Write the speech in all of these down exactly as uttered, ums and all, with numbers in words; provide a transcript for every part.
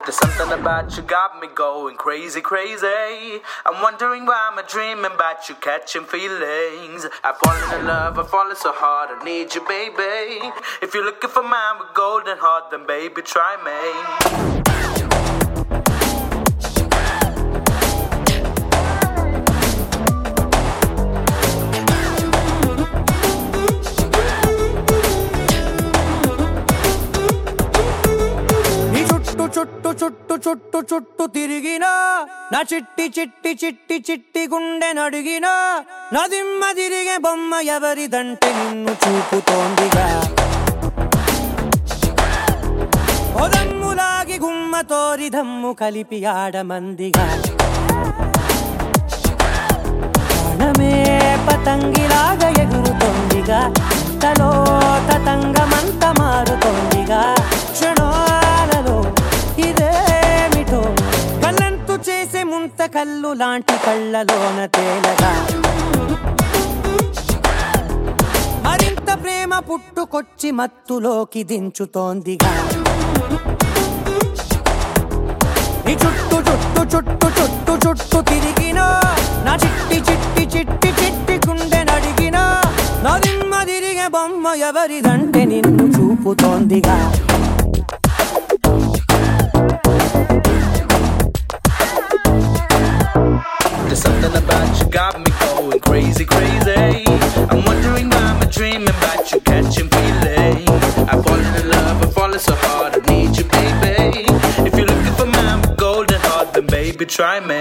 There's something about you got me going crazy, crazy. I'm wondering why I'm dreaming about you catching feelings. I've fallen in love, I've fallen so hard, I need you, baby. If you're looking for mine with golden heart, then baby, try me. చుట్టు చుట్టు చుట్టు చుట్టు తిరిగినా నా చిట్టి చిట్టి చిట్టి చిట్టి గుండె నడిగినా నా దిమ్మ తిరిగే బొమ్మ ఎవరిదంటే నిన్ను చూపుతోందిగా ఓ దమ్ములాగి గుమ్మ తోరి దమ్ము కలిపి ఆడమందిగా ప్రాణమే పతంగిలాగా ఎగురుతోందిగా తలో తతంగమంత మారుతోందిగా క్షణాలలో ఇదేమిటో కళ్ళంతు చేసే ముంత కళ్ళు లాంటి కళ్ళలోన తేలగా మరింత ప్రేమ పుట్టుకొచ్చి మత్తులోకి దించుతోందిగా ఈ చుట్టు చుట్టు చుట్టు చుట్టు చుట్టు తిరిగినా నా చిట్టి చిట్టి చిట్టి చిట్టి గుండె నడిగినా నా దిమ్మ తిరిగే బొమ్మ ఎవరిదంటే నిన్ను చూపుతోందిగా There's something about you got me going crazy, crazy. I'm wondering why I'm dreaming about you catching feelings. I've fallen in love, I've fallen so hard, I need you, baby. If you're looking for mine with golden heart, then baby, try me.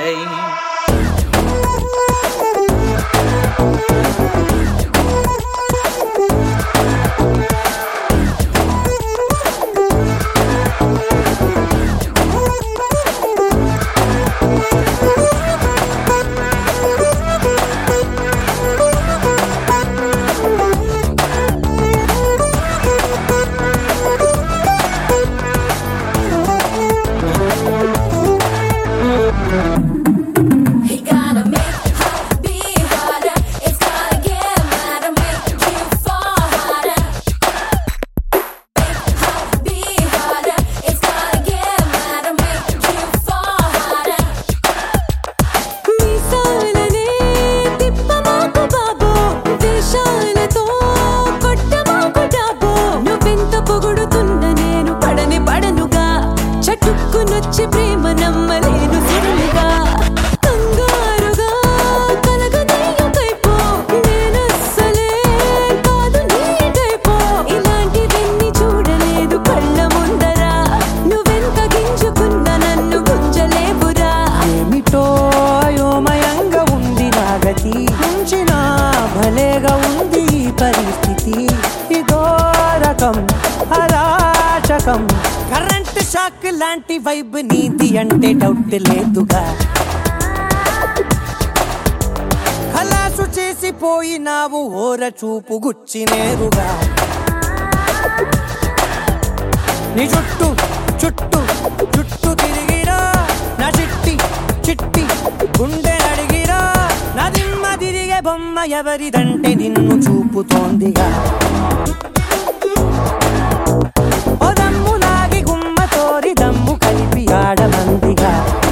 భలేగా ఉంది పరిస్థితి ఇదో రకం అరాచకం current shock లాంటి vibe నీది అంటే doubt లేదుగా ఖలాసు చేసిపోయినావు ఓర చూపు గుచ్చి నేరుగా నీ చుట్టూ చుట్టూ చుట్టూ తిరిగిరా నా చిట్టి చిట్టి గుండె నడిగిరా నా దిమ్మ తిరిగే బొమ్మ ఎవరిదంటే నిన్ను చూపుతోందిగా ఓ దమ్ములాగి గుమ్మ తోరి దమ్ము కలిపి ఆడమందిగా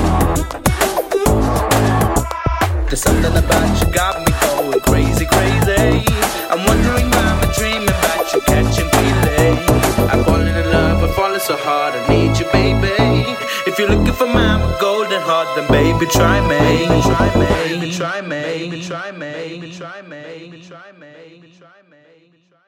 There's something about you got me going crazy, crazy. I'm wondering why I'm dreaming about you catching feelings. I've fallen in love, I've fallen so hard, I need you, baby. If you're looking for mine with golden heart, then baby, try me. Baby, try me. Baby, try me. Baby, try me. Baby, try me. Baby, try me. Baby, try me.